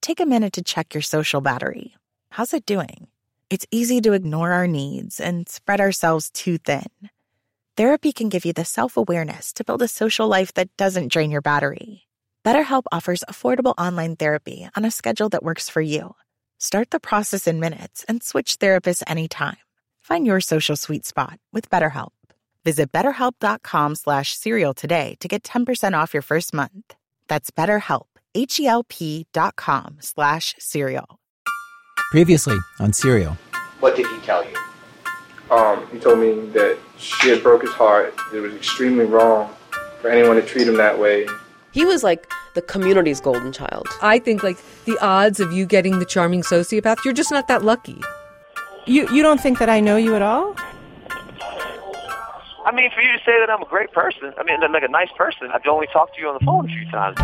take a minute to check your social battery. How's it doing? It's easy to ignore our needs and spread ourselves too thin. Therapy can give you the self-awareness to build a social life that doesn't drain your battery. BetterHelp offers affordable online therapy on a schedule that works for you. Start the process in minutes and switch therapists anytime. Find your social sweet spot with BetterHelp. Visit BetterHelp.com/serial today to get 10% off your first month. That's BetterHelp, HELP.com/serial. Previously on Serial. What did he tell you? He told me that she had broke his heart. It was extremely wrong for anyone to treat him that way. He was like the community's golden child. I think like the odds of you getting the charming sociopath, you're just not that lucky. You don't think that I know you at all? I mean, for you to say that I'm a great person, I mean, like a nice person, I've only talked to you on the phone a few times.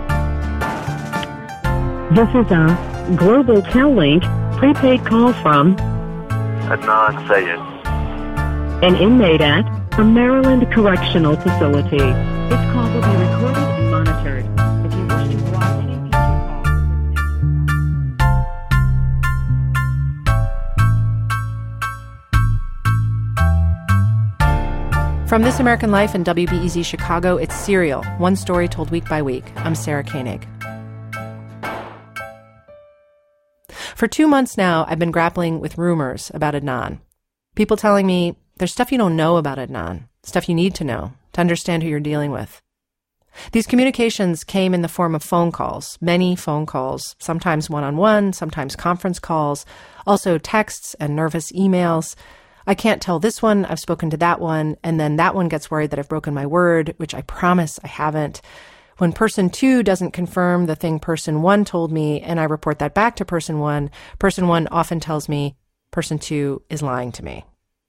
This is a Global Tel-Link prepaid call from Adnan Sayed, an inmate at a Maryland Correctional Facility. This call will be recorded and monitored. If you wish to block any future calls of this nature. From This American Life and WBEZ Chicago, it's Serial, one story told week by week. I'm Sarah Koenig. For 2 months now, I've been grappling with rumors about Adnan. People telling me there's stuff you don't know about Adnan, stuff you need to know to understand who you're dealing with. These communications came in the form of phone calls, many phone calls, sometimes one-on-one, sometimes conference calls, also texts and nervous emails. I can't tell this one, I've spoken to that one, and then that one gets worried that I've broken my word, which I promise I haven't. When person 2 doesn't confirm the thing person 1 told me, and I report that back to person 1 often tells me person 2 is lying to me.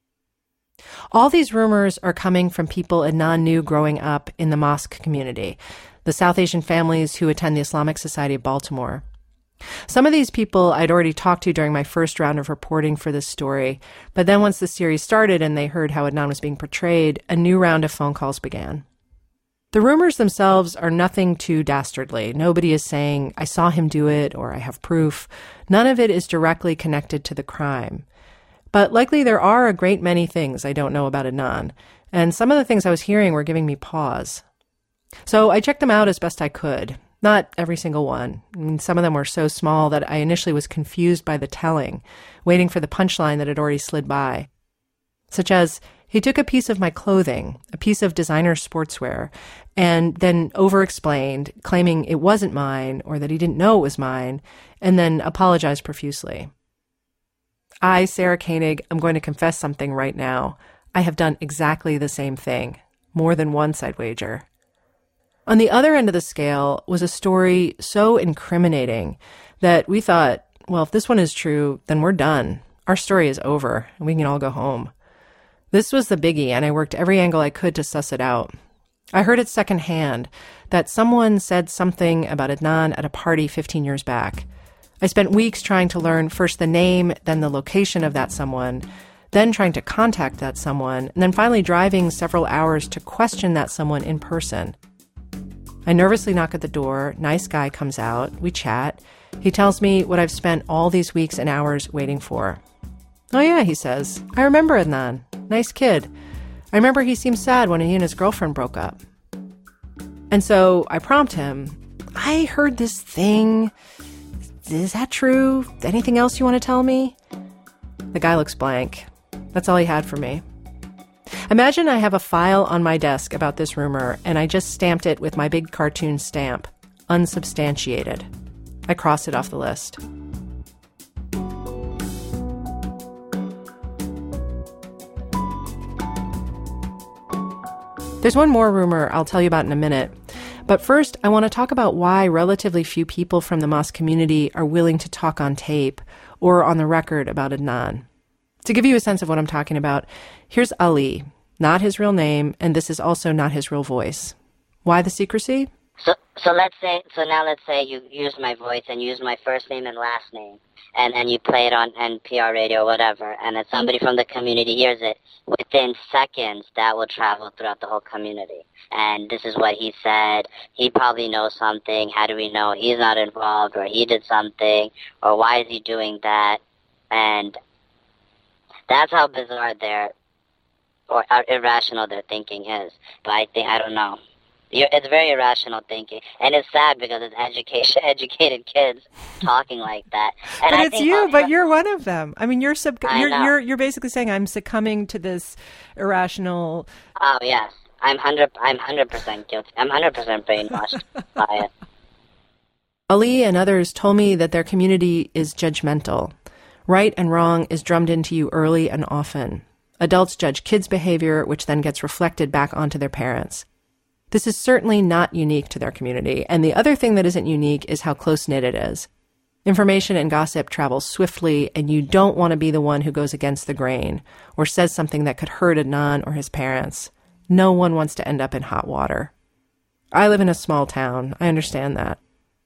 All these rumors are coming from people Adnan knew growing up in the mosque community, the South Asian families who attend the Islamic Society of Baltimore. Some of these people I'd already talked to during my first round of reporting for this story, but then once the series started and they heard how Adnan was being portrayed, a new round of phone calls began. The rumors themselves are nothing too dastardly. Nobody is saying, I saw him do it, or I have proof. None of it is directly connected to the crime. But likely there are a great many things I don't know about Adnan, and some of the things I was hearing were giving me pause. So I checked them out as best I could. Not every single one. I mean, some of them were so small that I initially was confused by the telling, waiting for the punchline that had already slid by. Such as, he took a piece of my clothing, a piece of designer sportswear, and then over-explained, claiming it wasn't mine or that he didn't know it was mine, and then apologized profusely. I, Sarah Koenig, am going to confess something right now. I have done exactly the same thing. More than once, I'd wager. On the other end of the scale was a story so incriminating that we thought, well, if this one is true, then we're done. Our story is over, and we can all go home. This was the biggie, and I worked every angle I could to suss it out. I heard it secondhand, that someone said something about Adnan at a party 15 years back. I spent weeks trying to learn first the name, then the location of that someone, then trying to contact that someone, and then finally driving several hours to question that someone in person. I nervously knock at the door. Nice guy comes out. We chat. He tells me what I've spent all these weeks and hours waiting for. Oh yeah, he says. I remember Adnan. Nice kid. I remember he seemed sad when he and his girlfriend broke up. And so I prompt him. I heard this thing. Is that true? Anything else you want to tell me? The guy looks blank. That's all he had for me. Imagine I have a file on my desk about this rumor, and I just stamped it with my big cartoon stamp, unsubstantiated. I crossed it off the list. There's one more rumor I'll tell you about in a minute. But first, I want to talk about why relatively few people from the mosque community are willing to talk on tape or on the record about Adnan. To give you a sense of what I'm talking about, here's Ali, not his real name, and this is also not his real voice. Why the secrecy? So let's say you use my voice and use my first name and last name, and then you play it on NPR radio or whatever, and then somebody from the community hears it. Within seconds, that will travel throughout the whole community. And this is what he said. He probably knows something. How do we know he's not involved, or he did something, or why is he doing that? And that's how bizarre or irrational their thinking is. But I don't know. It's very irrational thinking, and it's sad because it's educated kids talking like that. And but it's you, but you're one of them. I mean, you're basically saying I'm succumbing to this irrational. Oh yes, I'm 100% guilty. I'm 100% brainwashed by it. Ali and others told me that their community is judgmental. Right and wrong is drummed into you early and often. Adults judge kids' behavior, which then gets reflected back onto their parents. This is certainly not unique to their community, and the other thing that isn't unique is how close-knit it is. Information and gossip travel swiftly, and you don't want to be the one who goes against the grain or says something that could hurt Adnan or his parents. No one wants to end up in hot water. I live in a small town. I understand that.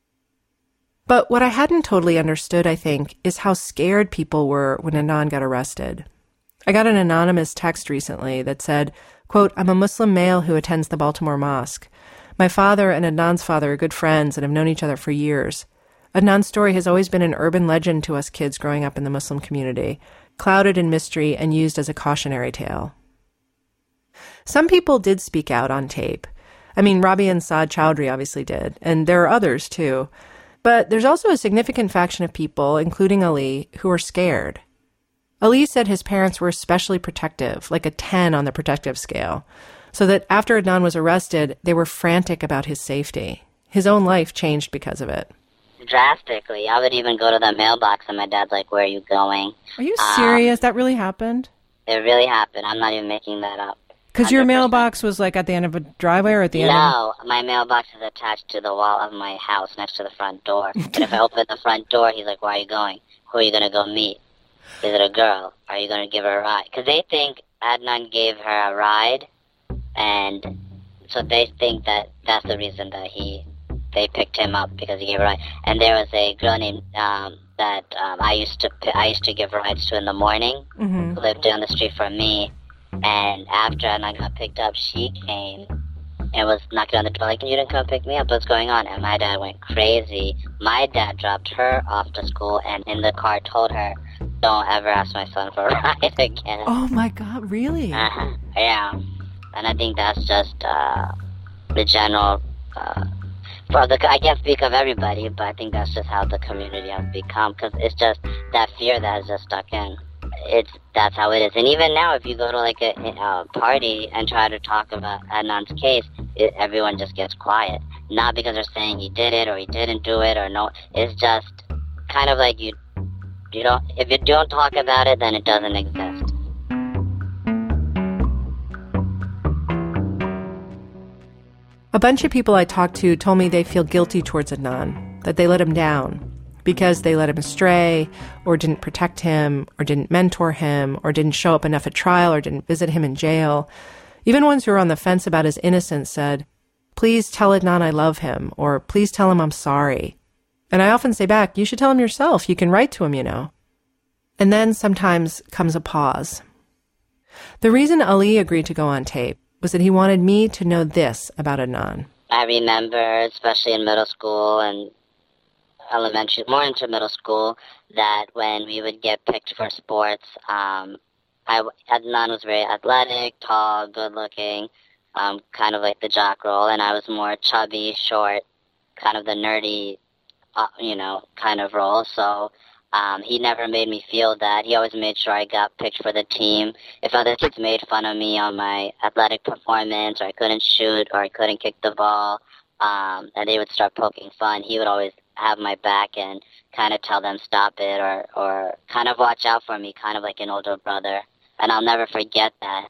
But what I hadn't totally understood, I think, is how scared people were when Adnan got arrested. I got an anonymous text recently that said, quote, "I'm a Muslim male who attends the Baltimore Mosque. My father and Adnan's father are good friends and have known each other for years. Adnan's story has always been an urban legend to us kids growing up in the Muslim community, clouded in mystery and used as a cautionary tale." Some people did speak out on tape. I mean, Rabi and Saad Chowdhury obviously did, and there are others too. But there's also a significant faction of people, including Ali, who are scared. Ali said his parents were especially protective, like a 10 on the protective scale, so that after Adnan was arrested, they were frantic about his safety. His own life changed because of it. Drastically. I would even go to the mailbox and my dad's like, "Where are you going?" Are you serious? That really happened? It really happened. I'm not even making that up. Because your mailbox was like at the end of a driveway or at the end No, my mailbox is attached to the wall of my house next to the front door. And if I open the front door, he's like, "Where are you going? Who are you going to go meet? Is it a girl? Are you going to give her a ride?" Because they think Adnan gave her a ride, and so they think that that's the reason that they picked him up, because he gave her a ride. And there was a girl named that I used to give rides to in the morning, who lived down the street from me. And after Adnan got picked up, she came and was knocking on the door like, "You didn't come pick me up, what's going on?" And my dad went crazy. My dad dropped her off to school and in the car told her, "Don't ever ask my son for a ride again." Oh my God, really? Yeah. And I think that's just the general, I can't speak of everybody, but I think that's just how the community has become, because it's just that fear that has just stuck in. That's how it is. And even now, if you go to like a party and try to talk about Adnan's case, everyone just gets quiet. Not because they're saying he did it or he didn't do it or no. It's just kind of like if you don't talk about it, then it doesn't exist. A bunch of people I talked to told me they feel guilty towards Adnan, that they let him down because they let him astray or didn't protect him or didn't mentor him or didn't show up enough at trial or didn't visit him in jail. Even ones who were on the fence about his innocence said, "Please tell Adnan I love him," or "Please tell him I'm sorry." And I often say back, "You should tell him yourself. You can write to him, you know." And then sometimes comes a pause. The reason Ali agreed to go on tape was that he wanted me to know this about Adnan. I remember, especially in middle school and elementary, more into middle school, that when we would get picked for sports, Adnan was very athletic, tall, good-looking, kind of like the jock role, and I was more chubby, short, kind of the nerdy, kind of role. So he never made me feel that. He always made sure I got picked for the team. If other kids made fun of me on my athletic performance, or I couldn't shoot, or I couldn't kick the ball, and they would start poking fun, he would always have my back and kind of tell them stop it, or kind of watch out for me, kind of like an older brother. And I'll never forget that.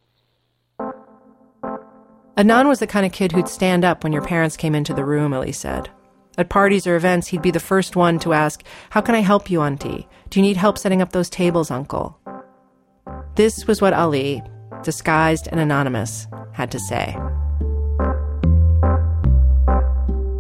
Adnan was the kind of kid who'd stand up when your parents came into the room, Ali said. At parties or events, he'd be the first one to ask, "How can I help you, Auntie? Do you need help setting up those tables, Uncle?" This was what Ali, disguised and anonymous, had to say.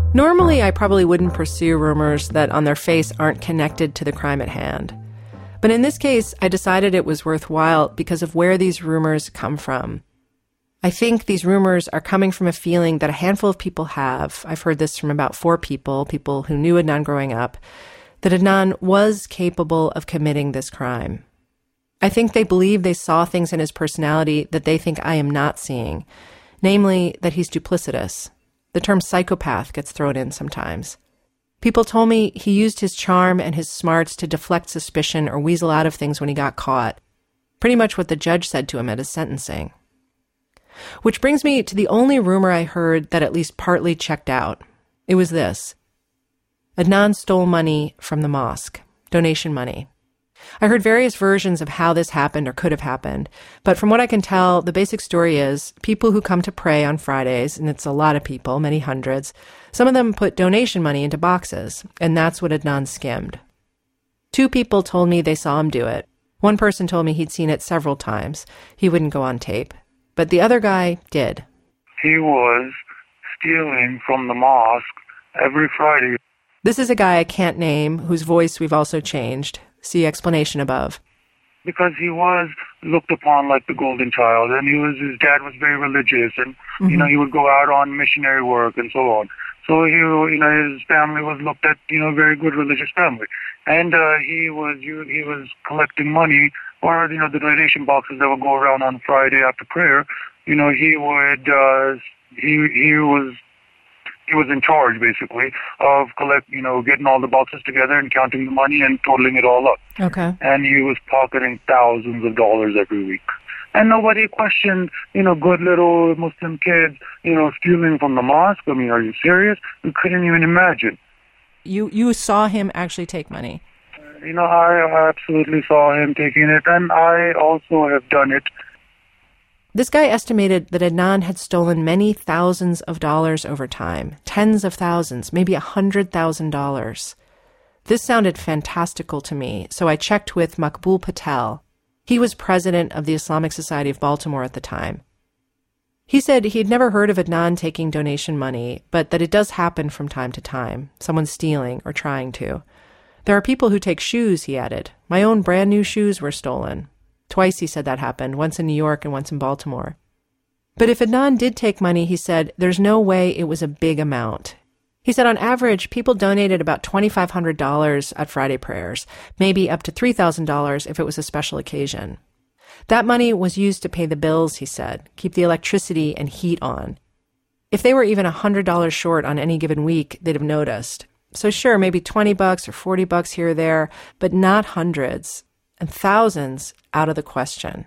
Normally, I probably wouldn't pursue rumors that on their face aren't connected to the crime at hand. But in this case, I decided it was worthwhile because of where these rumors come from. I think these rumors are coming from a feeling that a handful of people have. I've heard this from about 4 people who knew Adnan growing up, that Adnan was capable of committing this crime. I think they believe they saw things in his personality that they think I am not seeing, namely that he's duplicitous. The term psychopath gets thrown in sometimes. People told me he used his charm and his smarts to deflect suspicion or weasel out of things when he got caught. Pretty much what the judge said to him at his sentencing. Which brings me to the only rumor I heard that at least partly checked out. It was this. Adnan stole money from the mosque, donation money. I heard various versions of how this happened or could have happened, but from what I can tell, the basic story is people who come to pray on Fridays, and it's a lot of people, many hundreds, some of them put donation money into boxes, and that's what Adnan skimmed. 2 people told me they saw him do it. One person told me he'd seen it several times. He wouldn't go on tape. But the other guy did. He was stealing from the mosque every Friday. This is a guy I can't name, whose voice we've also changed. See explanation above. Because he was looked upon like the golden child, and his dad was very religious, and he would go out on missionary work and so on. So his family was looked at, very good religious family, and he was collecting money, or the donation boxes that would go around on Friday after prayer. He was in charge, basically, of getting all the boxes together and counting the money and totaling it all up. Okay. And he was pocketing thousands of dollars every week. And nobody questioned, good little Muslim kids, stealing from the mosque. I mean, are you serious? We couldn't even imagine. You saw him actually take money? I absolutely saw him taking it, and I also have done it. This guy estimated that Adnan had stolen many thousands of dollars over time, tens of thousands, maybe $100,000. This sounded fantastical to me, so I checked with Maqbool Patel. He was president of the Islamic Society of Baltimore at the time. He said he'd never heard of Adnan taking donation money, but that it does happen from time to time, someone stealing or trying to. There are people who take shoes, he added. My own brand new shoes were stolen. Twice he said that happened, once in New York and once in Baltimore. But if Adnan did take money, he said, there's no way it was a big amount. He said on average, people donated about $2,500 at Friday prayers, maybe up to $3,000 if it was a special occasion. That money was used to pay the bills, he said, keep the electricity and heat on. If they were even $100 short on any given week, they'd have noticed. So sure, maybe $20 or $40 here or there, but not hundreds. And thousands out of the question.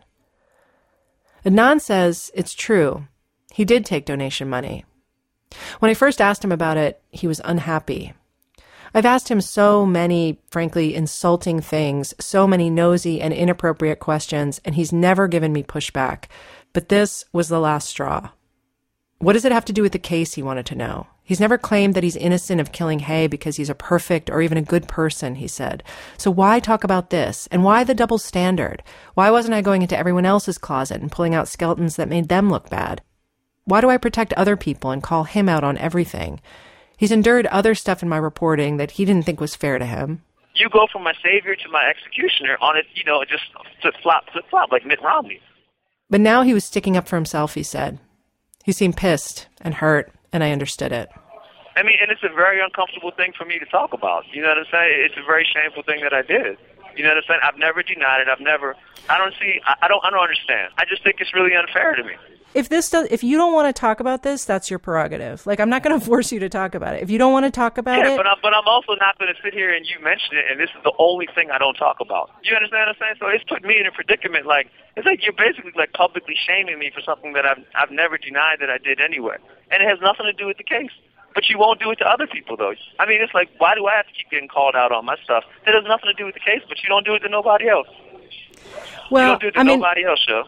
Adnan says it's true. He did take donation money. When I first asked him about it, he was unhappy. I've asked him so many, frankly, insulting things, so many nosy and inappropriate questions, and he's never given me pushback. But this was the last straw. What does it have to do with the case, he wanted to know. He's never claimed that he's innocent of killing Hay because he's a perfect or even a good person, he said. So why talk about this? And why the double standard? Why wasn't I going into everyone else's closet and pulling out skeletons that made them look bad? Why do I protect other people and call him out on everything? He's endured other stuff in my reporting that he didn't think was fair to him. You go from my savior to my executioner on it, just flip-flop, like Mitt Romney. But now he was sticking up for himself, he said. He seemed pissed and hurt, and I understood it. I mean, and it's a very uncomfortable thing for me to talk about. You know what I'm saying? It's a very shameful thing that I did. You know what I'm saying? I've never denied it. I don't understand. I just think it's really unfair to me. If you don't want to talk about this, that's your prerogative. Like, I'm not going to force you to talk about it. If you don't want to talk about it. But I'm also not going to sit here and you mention it, and this is the only thing I don't talk about. You understand what I'm saying? So it's put me in a predicament. Like, it's like you're basically like publicly shaming me for something that I've never denied that I did anyway, and it has nothing to do with the case. But you won't do it to other people, though. I mean, it's like, why do I have to keep getting called out on my stuff? That has nothing to do with the case, but you don't do it to nobody else. Well, you don't do it to nobody else, Joe.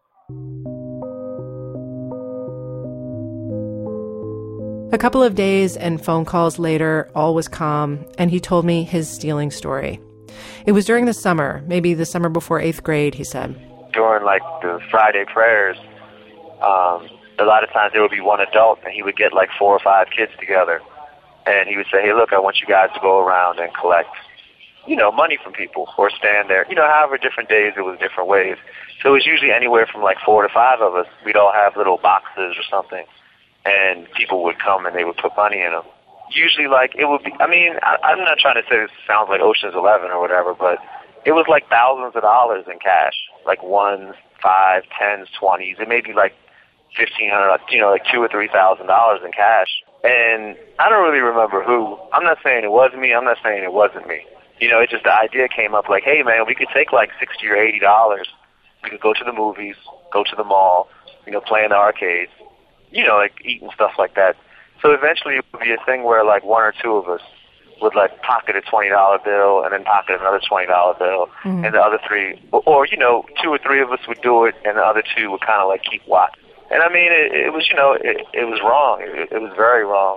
A couple of days and phone calls later, all was calm, and he told me his stealing story. It was during the summer, maybe the summer before 8th grade, he said. During, the Friday prayers, a lot of times there would be one adult, and he would get, 4 or 5 kids together, And he would say, hey, look, I want you guys to go around and collect, money from people or stand there. However, different days it was different ways. So it was usually anywhere from like 4 to 5 of us. We'd all have little boxes or something, and people would come and they would put money in them. Usually, like, it would be, I'm not trying to say this sounds like Ocean's 11 or whatever, but it was like thousands of dollars in cash, like ones, 5, 10s, 20s. It may be like $1,500, like $2,000 or $3,000 in cash. And I don't really remember who. I'm not saying it was me. I'm not saying it wasn't me. It just, the idea came up like, hey, man, we could take like $60 or $80. We could go to the movies, go to the mall, play in the arcades, like eat and stuff like that. So eventually it would be a thing where like 1 or 2 of us would like pocket a $20 bill and then pocket another $20 bill, and the other 3, or 2 or 3 of us would do it, and the other 2 would kind of like keep watch. And it was, it was wrong. It was very wrong.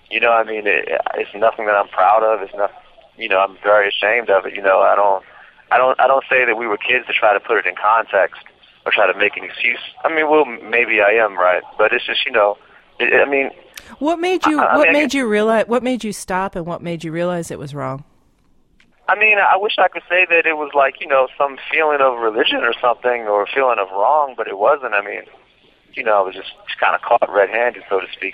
It's nothing that I'm proud of. It's not, I'm very ashamed of it. I don't say that we were kids to try to put it in context or try to make an excuse. Maybe I am, right? But it's just, What made you realize? What made you stop, and what made you realize it was wrong? I wish I could say that it was like, some feeling of religion or something, or a feeling of wrong, but it wasn't. I was just kind of caught red-handed, so to speak.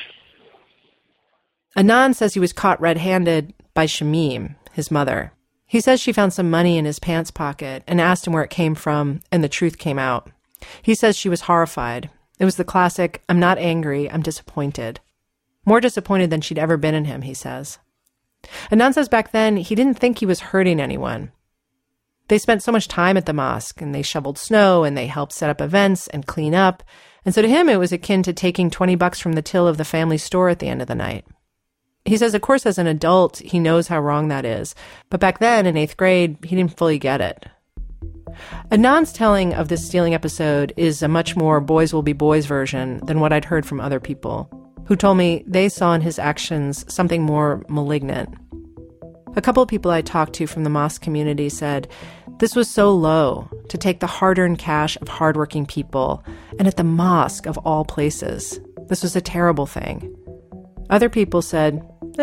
Adnan says he was caught red-handed by Shamim, his mother. He says she found some money in his pants pocket and asked him where it came from, and the truth came out. He says she was horrified. It was the classic, I'm not angry, I'm disappointed. More disappointed than she'd ever been in him, he says. Adnan says back then he didn't think he was hurting anyone. They spent so much time at the mosque, and they shoveled snow, and they helped set up events and clean up. And so to him, it was akin to taking $20 from the till of the family store at the end of the night. He says, of course, as an adult, he knows how wrong that is. But back then, in 8th grade, he didn't fully get it. Adnan's telling of this stealing episode is a much more boys will be boys version than what I'd heard from other people, who told me they saw in his actions something more malignant. A couple of people I talked to from the mosque community said this was so low to take the hard-earned cash of hardworking people, and at the mosque of all places. This was a terrible thing. Other people said,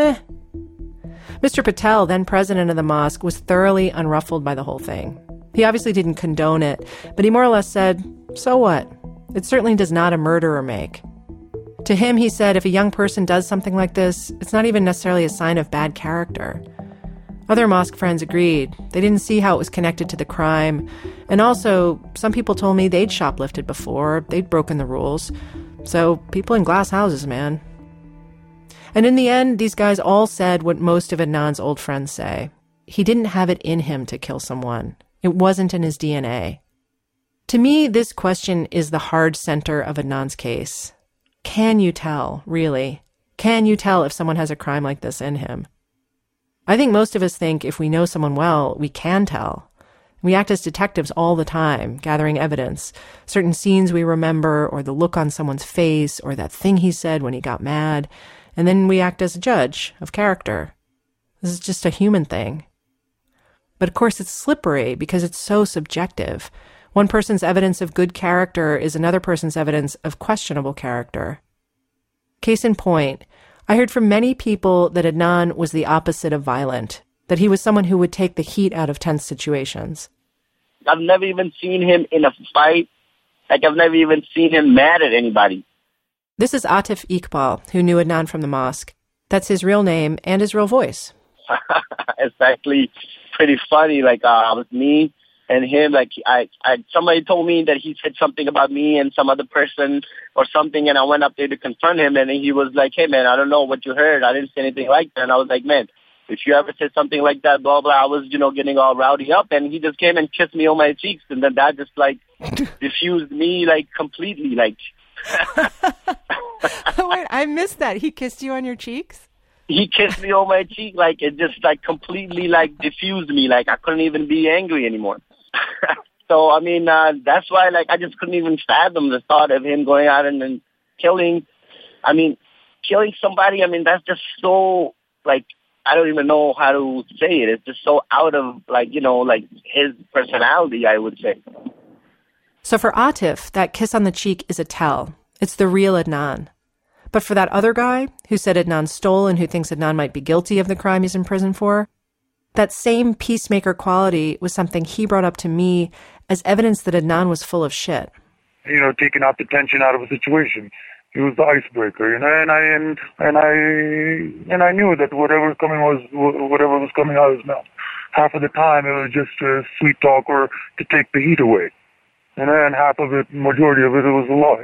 Mr. Patel, then president of the mosque, was thoroughly unruffled by the whole thing. He obviously didn't condone it, but he more or less said, so what? It certainly does not a murderer make. To him, he said, if a young person does something like this, it's not even necessarily a sign of bad character. Other mosque friends agreed. They didn't see how it was connected to the crime. And also, some people told me they'd shoplifted before, they'd broken the rules. So, people in glass houses, man. And in the end, these guys all said what most of Adnan's old friends say. He didn't have it in him to kill someone. It wasn't in his DNA. To me, this question is the hard center of Adnan's case. Can you tell, really? Can you tell if someone has a crime like this in him? I think most of us think if we know someone well, we can tell. We act as detectives all the time, gathering evidence, certain scenes we remember, or the look on someone's face, or that thing he said when he got mad, and then we act as a judge of character. This is just a human thing. But of course it's slippery because it's so subjective. One person's evidence of good character is another person's evidence of questionable character. Case in point, I heard from many people that Adnan was the opposite of violent, that he was someone who would take the heat out of tense situations. I've never even seen him in a fight. Like, I've never even seen him mad at anybody. This is Atif Iqbal, who knew Adnan from the mosque. That's his real name and his real voice. It's actually pretty funny. Like, with me and him, like, somebody told me that he said something about me and some other person or something, and I went up there to confront him, and he was like, hey, man, I don't know what you heard. I didn't say anything like that. And I was like, man, if you ever said something like that, blah, blah, I was, getting all rowdy up, and he just came and kissed me on my cheeks, and then that just, like, diffused me, like, completely, like. Wait, I missed that. He kissed you on your cheeks? He kissed me on my cheek, like, it just, like, completely, like, diffused me, like, I couldn't even be angry anymore. So, I mean, that's why, like, I just couldn't even fathom the thought of him going out and then killing somebody. I mean, that's just so, like, I don't even know how to say it. It's just so out of, like, like his personality, I would say. So for Atif, that kiss on the cheek is a tell. It's the real Adnan. But for that other guy who said Adnan stole and who thinks Adnan might be guilty of the crime he's in prison for, that same peacemaker quality was something he brought up to me as evidence that Adnan was full of shit. Taking out the tension out of a situation. He was the icebreaker, and I knew that whatever was coming out of his mouth, half of the time it was just sweet talk or to take the heat away, and then half of it, majority of it was a lie.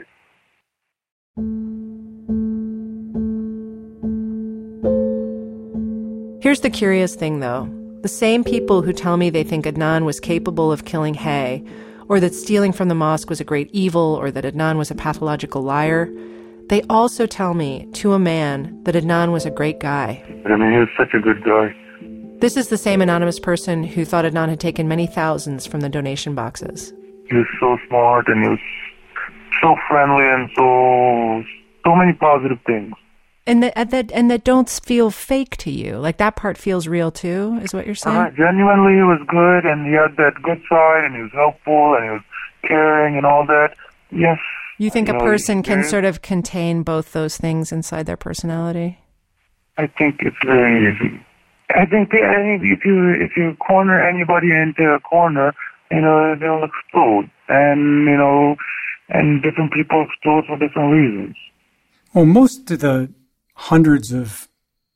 Here's the curious thing, though. The same people who tell me they think Adnan was capable of killing Hay, or that stealing from the mosque was a great evil, or that Adnan was a pathological liar, they also tell me, to a man, that Adnan was a great guy. He was such a good guy. This is the same anonymous person who thought Adnan had taken many thousands from the donation boxes. He was so smart, and he was so friendly, and so many positive things. And that don't feel fake to you. Like, that part feels real too, is what you're saying? Genuinely, he was good, and he had that good side, and he was helpful, and he was caring, and all that. Yes. You think a person can sort of contain both those things inside their personality? I think it's very easy. I think if you corner anybody into a corner, they'll explode, and different people explode for different reasons. Well, most of the hundreds of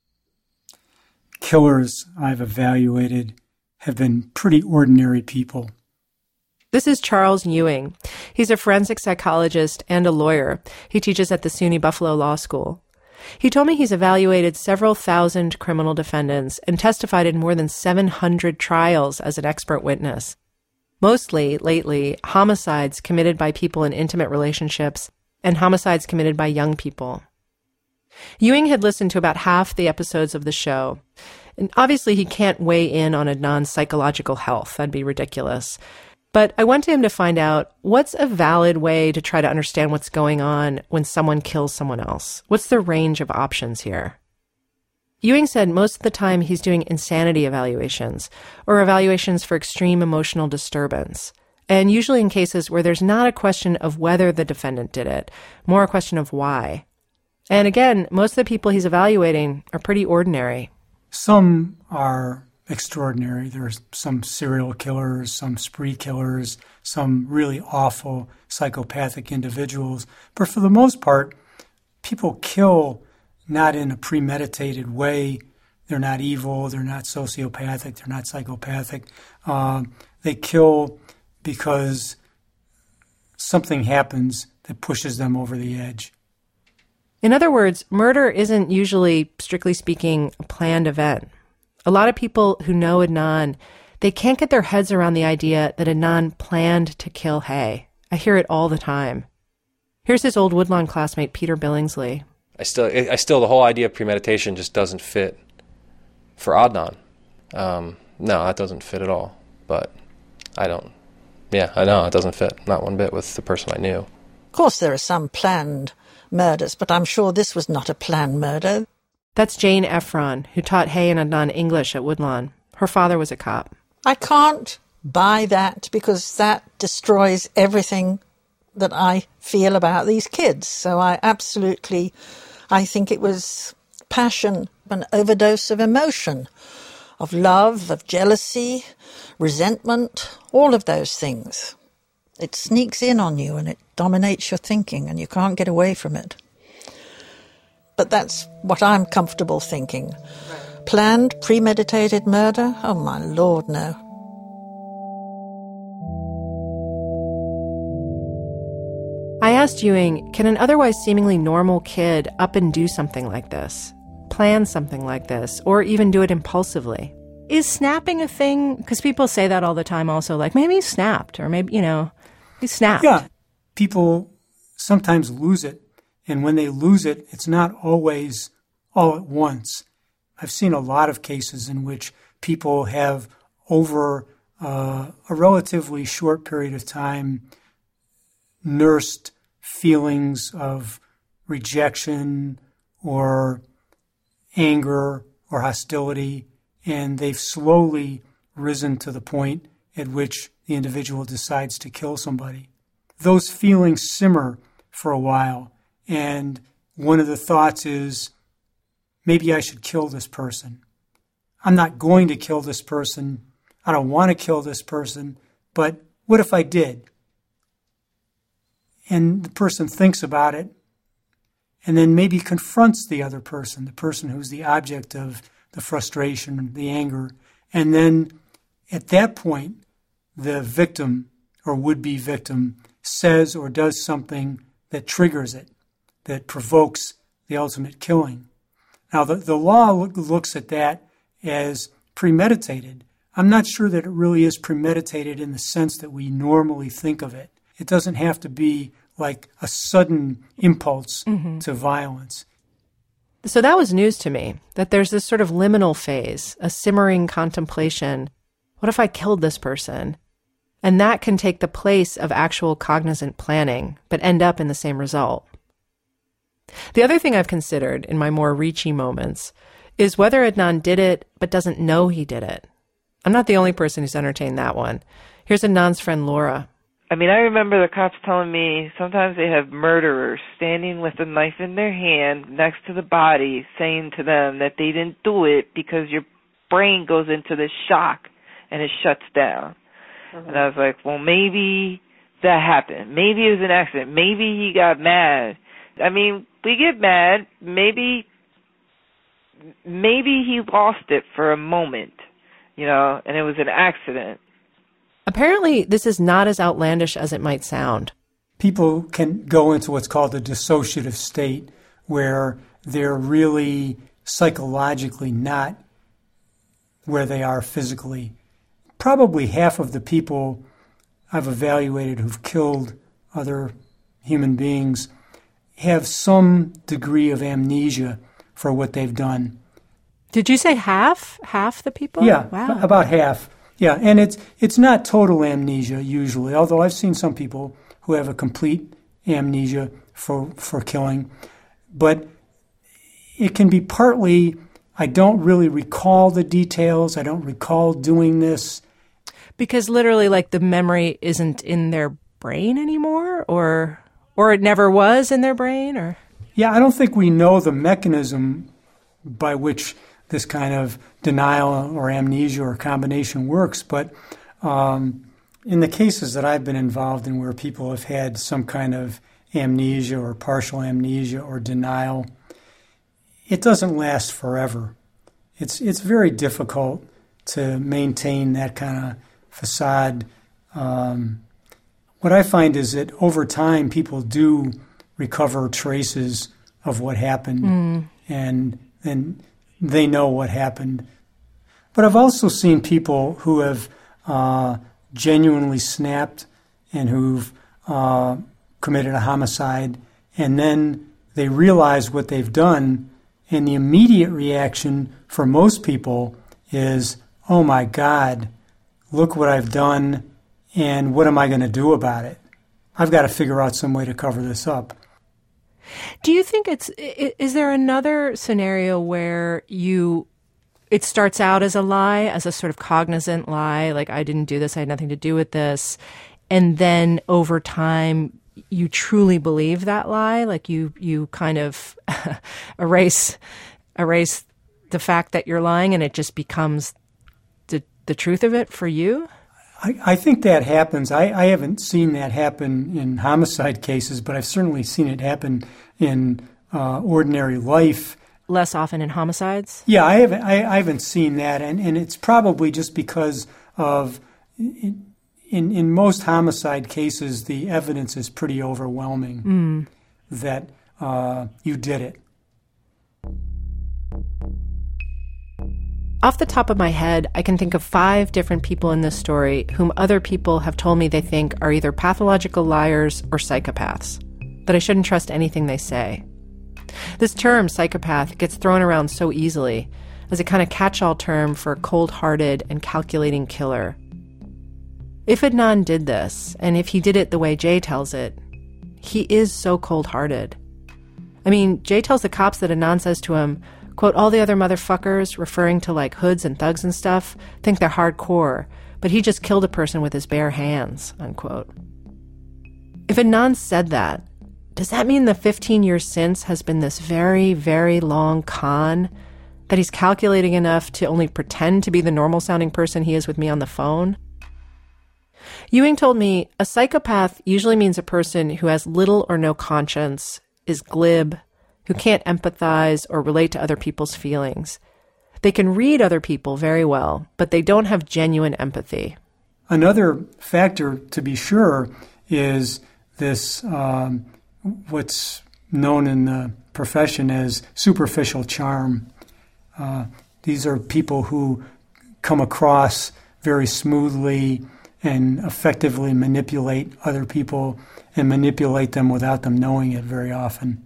killers I've evaluated have been pretty ordinary people. This is Charles Ewing. He's a forensic psychologist and a lawyer. He teaches at the SUNY Buffalo Law School. He told me he's evaluated several thousand criminal defendants and testified in more than 700 trials as an expert witness. Mostly, lately, homicides committed by people in intimate relationships and homicides committed by young people. Ewing had listened to about half the episodes of the show. And obviously, he can't weigh in on Adnan's psychological health. That'd be ridiculous. But I went to him to find out what's a valid way to try to understand what's going on when someone kills someone else. What's the range of options here? Ewing said most of the time he's doing insanity evaluations or evaluations for extreme emotional disturbance. And usually in cases where there's not a question of whether the defendant did it, more a question of why. And again, most of the people he's evaluating are pretty ordinary. Some are extraordinary. There's some serial killers, some spree killers, some really awful psychopathic individuals. But for the most part, people kill not in a premeditated way. They're not evil. They're not sociopathic. They're not psychopathic. They kill because something happens that pushes them over the edge. In other words, murder isn't usually, strictly speaking, a planned event. A lot of people who know Adnan, they can't get their heads around the idea that Adnan planned to kill Hay. I hear it all the time. Here's his old Woodlawn classmate, Peter Billingsley. I still, the whole idea of premeditation just doesn't fit for Adnan. No, that doesn't fit at all. But I know it doesn't fit, not one bit, with the person I knew. Of course, there are some planned murders, but I'm sure this was not a planned murder. That's Jane Efron, who taught Hay and Adnan English at Woodlawn. Her father was a cop. I can't buy that because that destroys everything that I feel about these kids. So I think it was passion, an overdose of emotion, of love, of jealousy, resentment, all of those things. It sneaks in on you and it dominates your thinking and you can't get away from it. But that's what I'm comfortable thinking. Planned, premeditated murder? Oh, my Lord, no. I asked Ewing, can an otherwise seemingly normal kid up and do something like this? Plan something like this? Or even do it impulsively? Is snapping a thing? Because people say that all the time also, like, maybe he snapped, or maybe, he snapped. Yeah, people sometimes lose it. And when they lose it, it's not always all at once. I've seen a lot of cases in which people have, over a relatively short period of time, nursed feelings of rejection or anger or hostility, and they've slowly risen to the point at which the individual decides to kill somebody. Those feelings simmer for a while, and one of the thoughts is, maybe I should kill this person. I'm not going to kill this person. I don't want to kill this person, but what if I did? And the person thinks about it and then maybe confronts the other person, the person who's the object of the frustration, the anger. And then at that point, the victim or would-be victim says or does something that triggers it, that provokes the ultimate killing. Now, the law looks at that as premeditated. I'm not sure that it really is premeditated in the sense that we normally think of it. It doesn't have to be like a sudden impulse to violence. So that was news to me, that there's this sort of liminal phase, a simmering contemplation. What if I killed this person? And that can take the place of actual cognizant planning, but end up in the same result. The other thing I've considered in my more reachy moments is whether Adnan did it but doesn't know he did it. I'm not the only person who's entertained that one. Here's Adnan's friend Laura. I mean, I remember the cops telling me sometimes they have murderers standing with a knife in their hand next to the body saying to them that they didn't do it because your brain goes into this shock and it shuts down. And I was like, well, maybe that happened. Maybe it was an accident. Maybe he got mad. I mean, we get mad. Maybe he lost it for a moment, you know, and it was an accident. Apparently, this is not as outlandish as it might sound. People can go into what's called a dissociative state where they're really psychologically not where they are physically. Probably half of the people I've evaluated who've killed other human beings have some degree of amnesia for what they've done. Did you say half? Half the people? Yeah, wow. About half. Yeah, and it's not total amnesia usually, although I've seen some people who have a complete amnesia for killing. But it can be partly, I don't really recall the details, I don't recall doing this. Because literally, like, the memory isn't in their brain anymore, or it never was in their brain, or? Yeah, I don't think we know the mechanism by which this kind of denial or amnesia or combination works, but in the cases that I've been involved in where people have had some kind of amnesia or partial amnesia or denial, it doesn't last forever. It's very difficult to maintain that kind of facade. What I find is that over time people do recover traces of what happened, and they know what happened. But I've also seen people who have genuinely snapped and who've committed a homicide, and then they realize what they've done, and the immediate reaction for most people is, oh my God, look what I've done, and what am I going to do about it? I've got to figure out some way to cover this up. Do you think is there another scenario where it starts out as a lie, as a sort of cognizant lie, like I didn't do this, I had nothing to do with this, and then over time you truly believe that lie, like you kind of erase the fact that you're lying and it just becomes the truth of it for you? I think that happens. I haven't seen that happen in homicide cases, but I've certainly seen it happen in ordinary life. Less often in homicides? Yeah, I haven't seen that, and it's probably just because of in most homicide cases the evidence is pretty overwhelming that you did it. Off the top of my head, I can think of 5 different people in this story whom other people have told me they think are either pathological liars or psychopaths, that I shouldn't trust anything they say. This term, psychopath, gets thrown around so easily as a kind of catch-all term for a cold-hearted and calculating killer. If Adnan did this, and if he did it the way Jay tells it, he is so cold-hearted. I mean, Jay tells the cops that Adnan says to him, quote, all the other motherfuckers, referring to like hoods and thugs and stuff, think they're hardcore, but he just killed a person with his bare hands, unquote. If Adnan said that, does that mean the 15 years since has been this very, very long con? That he's calculating enough to only pretend to be the normal-sounding person he is with me on the phone? Ewing told me a psychopath usually means a person who has little or no conscience, is glib, who can't empathize or relate to other people's feelings. They can read other people very well, but they don't have genuine empathy. Another factor, to be sure, is this what's known in the profession as superficial charm. These are people who come across very smoothly and effectively manipulate other people and manipulate them without them knowing it very often.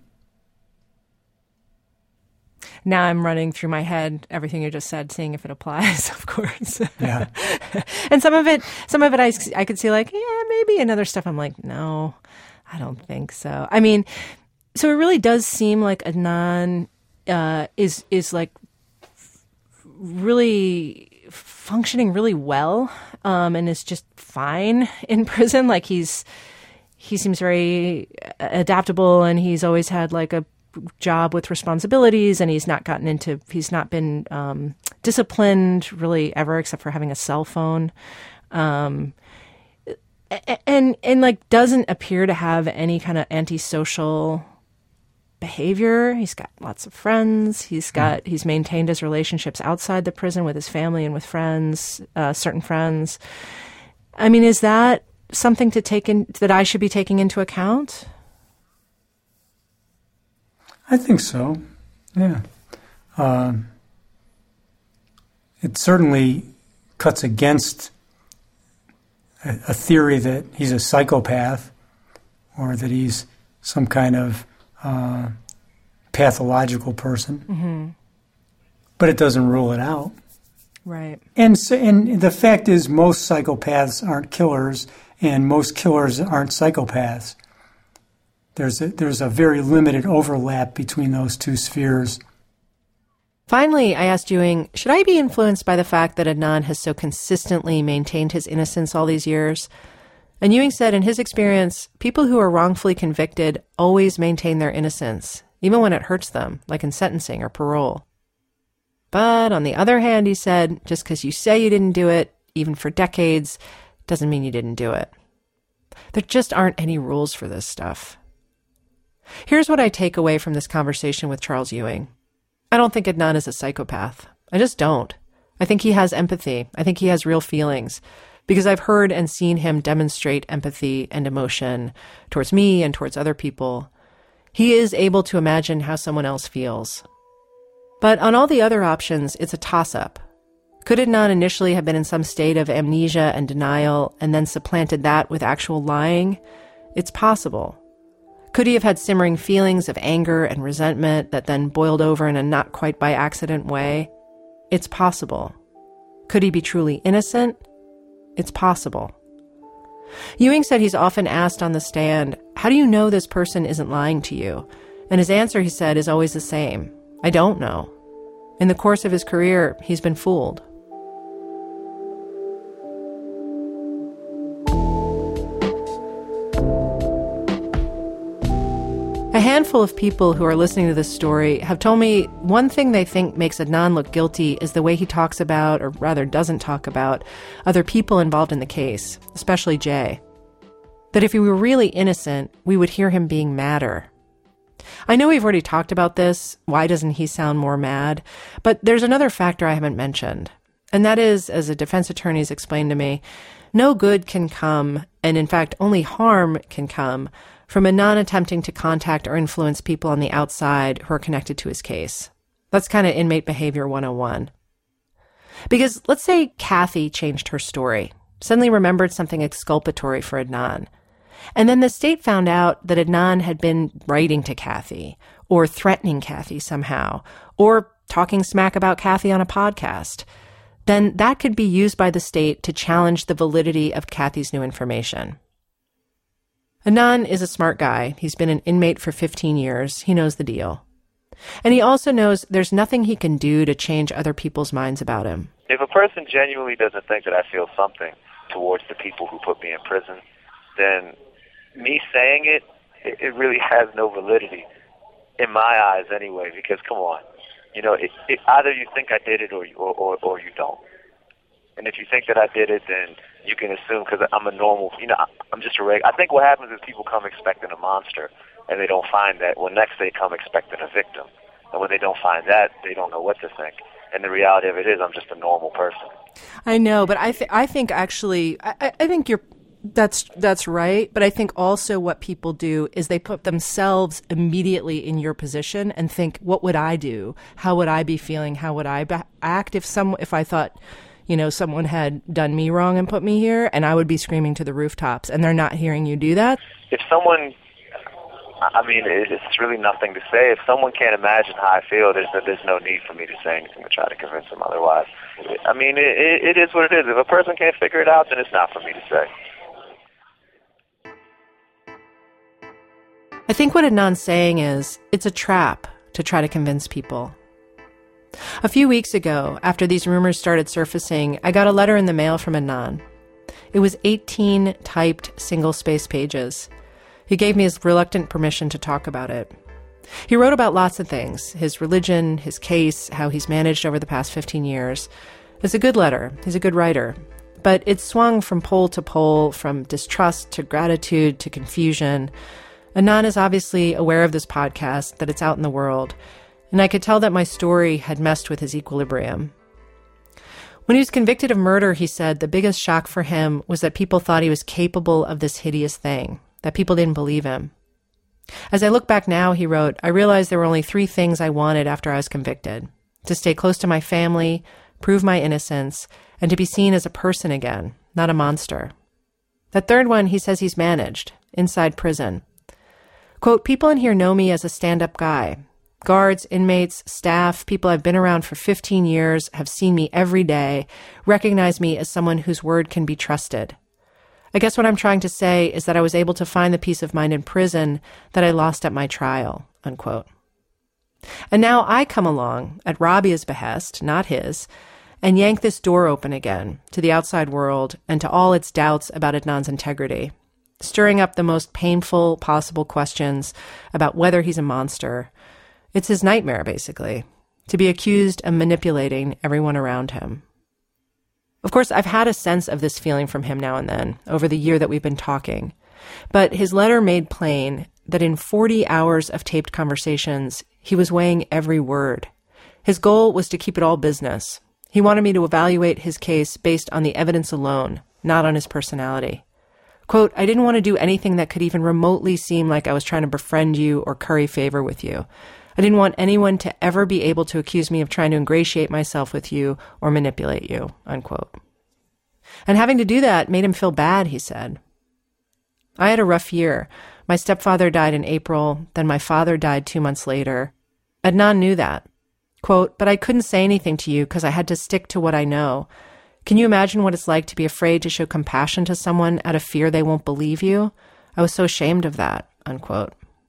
Now I'm running through my head everything you just said, seeing if it applies, of course. Yeah. And some of it I could see like, yeah, maybe, and other stuff I'm like, no, I don't think so. I mean, so it really does seem like Adnan is like really functioning really well, and is just fine in prison. Like he seems very adaptable, and he's always had like a job with responsibilities, and he's not been disciplined really ever, except for having a cell phone, and like doesn't appear to have any kind of antisocial behavior. He's got lots of friends. He's maintained his relationships outside the prison with his family and with friends, certain friends. I mean, is that something that I should be taking into account? I think so. Yeah. It certainly cuts against a theory that he's a psychopath or that he's some kind of pathological person. Mm-hmm. But it doesn't rule it out. Right. And the fact is most psychopaths aren't killers, and most killers aren't psychopaths. There's a very limited overlap between those two spheres. Finally, I asked Ewing, should I be influenced by the fact that Adnan has so consistently maintained his innocence all these years? And Ewing said in his experience, people who are wrongfully convicted always maintain their innocence, even when it hurts them, like in sentencing or parole. But on the other hand, he said, just because you say you didn't do it, even for decades, doesn't mean you didn't do it. There just aren't any rules for this stuff. Here's what I take away from this conversation with Charles Ewing. I don't think Adnan is a psychopath. I just don't. I think he has empathy. I think he has real feelings, because I've heard and seen him demonstrate empathy and emotion towards me and towards other people. He is able to imagine how someone else feels. But on all the other options, it's a toss-up. Could Adnan initially have been in some state of amnesia and denial and then supplanted that with actual lying? It's possible. Could he have had simmering feelings of anger and resentment that then boiled over in a not quite by accident way? It's possible. Could he be truly innocent? It's possible. Ewing said he's often asked on the stand, how do you know this person isn't lying to you? And his answer, he said, is always the same. I don't know. In the course of his career, he's been fooled. A handful of people who are listening to this story have told me one thing they think makes Adnan look guilty is the way he talks about, or rather doesn't talk about, other people involved in the case, especially Jay. That if he were really innocent, we would hear him being madder. I know we've already talked about this, why doesn't he sound more mad? But there's another factor I haven't mentioned. And that is, as a defense attorney has explained to me, no good can come, and in fact only harm can come, from Adnan attempting to contact or influence people on the outside who are connected to his case. That's kind of inmate behavior 101. Because let's say Kathy changed her story, suddenly remembered something exculpatory for Adnan. And then the state found out that Adnan had been writing to Kathy, or threatening Kathy somehow, or talking smack about Kathy on a podcast. Then that could be used by the state to challenge the validity of Kathy's new information. Adnan is a smart guy. He's been an inmate for 15 years. He knows the deal. And he also knows there's nothing he can do to change other people's minds about him. If a person genuinely doesn't think that I feel something towards the people who put me in prison, then me saying it it really has no validity in my eyes anyway, because come on, you know, either you think I did it or you don't. And if you think that I did it, then you can assume, because I'm a normal, you know, I'm just a regular. I think what happens is people come expecting a monster, and they don't find that. Well, next they come expecting a victim. And when they don't find that, they don't know what to think. And the reality of it is I'm just a normal person. I know, but I think actually, I think that's right. But I think also what people do is they put themselves immediately in your position and think, what would I do? How would I be feeling? How would I act if I thought, you know, someone had done me wrong and put me here, and I would be screaming to the rooftops, and they're not hearing you do that? If someone, I mean, it's really nothing to say. If someone can't imagine how I feel, there's no need for me to say anything to try to convince them otherwise. I mean, it is what it is. If a person can't figure it out, then it's not for me to say. I think what Adnan's saying is, it's a trap to try to convince people. A few weeks ago, after these rumors started surfacing, I got a letter in the mail from Adnan. It was 18 typed single-space pages. He gave me his reluctant permission to talk about it. He wrote about lots of things, his religion, his case, how he's managed over the past 15 years. It's a good letter. He's a good writer. But it swung from pole to pole, from distrust to gratitude to confusion. Adnan is obviously aware of this podcast, that it's out in the world, and I could tell that my story had messed with his equilibrium. When he was convicted of murder, he said the biggest shock for him was that people thought he was capable of this hideous thing, that people didn't believe him. As I look back now, he wrote, I realized there were only 3 things I wanted after I was convicted: to stay close to my family, prove my innocence, and to be seen as a person again, not a monster. That third one, he says he's managed, inside prison. Quote, people in here know me as a stand-up guy. Guards, inmates, staff, people I've been around for 15 years, have seen me every day, recognize me as someone whose word can be trusted. I guess what I'm trying to say is that I was able to find the peace of mind in prison that I lost at my trial, unquote. And now I come along, at Rabia's behest, not his, and yank this door open again to the outside world and to all its doubts about Adnan's integrity, stirring up the most painful possible questions about whether he's a monster. It's his nightmare, basically, to be accused of manipulating everyone around him. Of course, I've had a sense of this feeling from him now and then, over the year that we've been talking. But his letter made plain that in 40 hours of taped conversations, he was weighing every word. His goal was to keep it all business. He wanted me to evaluate his case based on the evidence alone, not on his personality. Quote, I didn't want to do anything that could even remotely seem like I was trying to befriend you or curry favor with you. I didn't want anyone to ever be able to accuse me of trying to ingratiate myself with you or manipulate you, unquote. And having to do that made him feel bad, he said. I had a rough year. My stepfather died in April, then my father died 2 months later. Adnan knew that. Quote, but I couldn't say anything to you because I had to stick to what I know. Can you imagine what it's like to be afraid to show compassion to someone out of fear they won't believe you? I was so ashamed of that, unquote.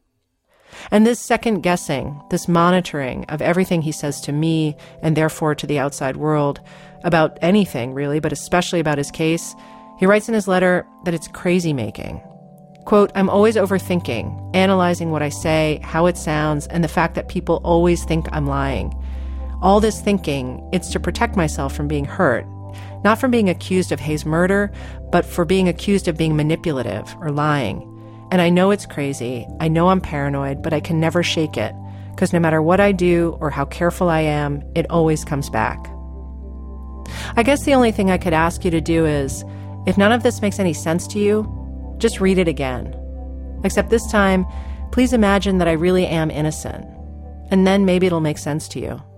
And this second guessing, this monitoring of everything he says to me and therefore to the outside world about anything really, but especially about his case, he writes in his letter that it's crazy making. Quote, I'm always overthinking, analyzing what I say, how it sounds, and the fact that people always think I'm lying. All this thinking, it's to protect myself from being hurt, not from being accused of Hayes' murder, but for being accused of being manipulative or lying. And I know it's crazy, I know I'm paranoid, but I can never shake it, because no matter what I do or how careful I am, it always comes back. I guess the only thing I could ask you to do is, if none of this makes any sense to you, just read it again. Except this time, please imagine that I really am innocent, and then maybe it'll make sense to you.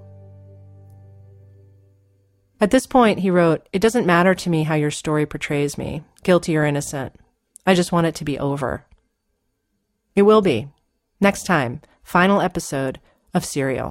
At this point, he wrote, it doesn't matter to me how your story portrays me, guilty or innocent. I just want it to be over. It will be. Next time, final episode of Serial.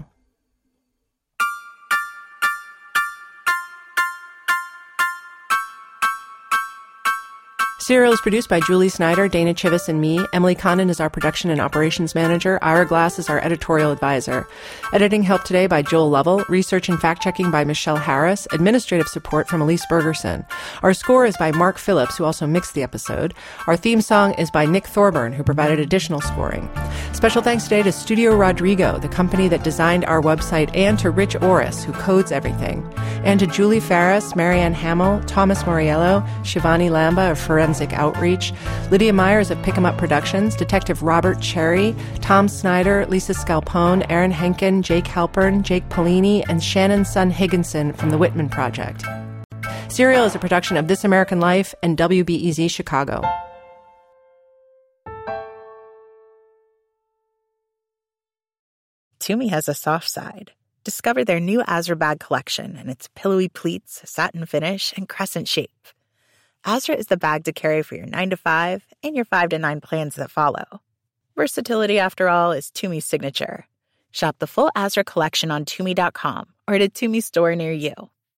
Serial is produced by Julie Snyder, Dana Chivvis, and me. Emily Condon is our production and operations manager. Ira Glass is our editorial advisor. Editing help today by Joel Lovell. Research and fact-checking by Michelle Harris. Administrative support from Elise Bergerson. Our score is by Mark Phillips, who also mixed the episode. Our theme song is by Nick Thorburn, who provided additional scoring. Special thanks today to Studio Rodrigo, the company that designed our website, and to Rich Orris, who codes everything. And to Julie Farris, Marianne Hamill, Thomas Moriello, Shivani Lamba of Forensic Outreach, Lydia Myers of Pick 'em Up Productions, Detective Robert Cherry, Tom Snyder, Lisa Scalpone, Aaron Henkin, Jake Halpern, Jake Polini, and Shannon Sun Higginson from the Whitman Project. Serial is a production of This American Life and WBEZ Chicago. Tumi has a soft side. Discover their new Azra bag collection and its pillowy pleats, satin finish, and crescent shape. Azra is the bag to carry for your 9 to 5 and your 5 to 9 plans that follow. Versatility, after all, is Tumi's signature. Shop the full Azra collection on Tumi.com or at a Tumi store near you.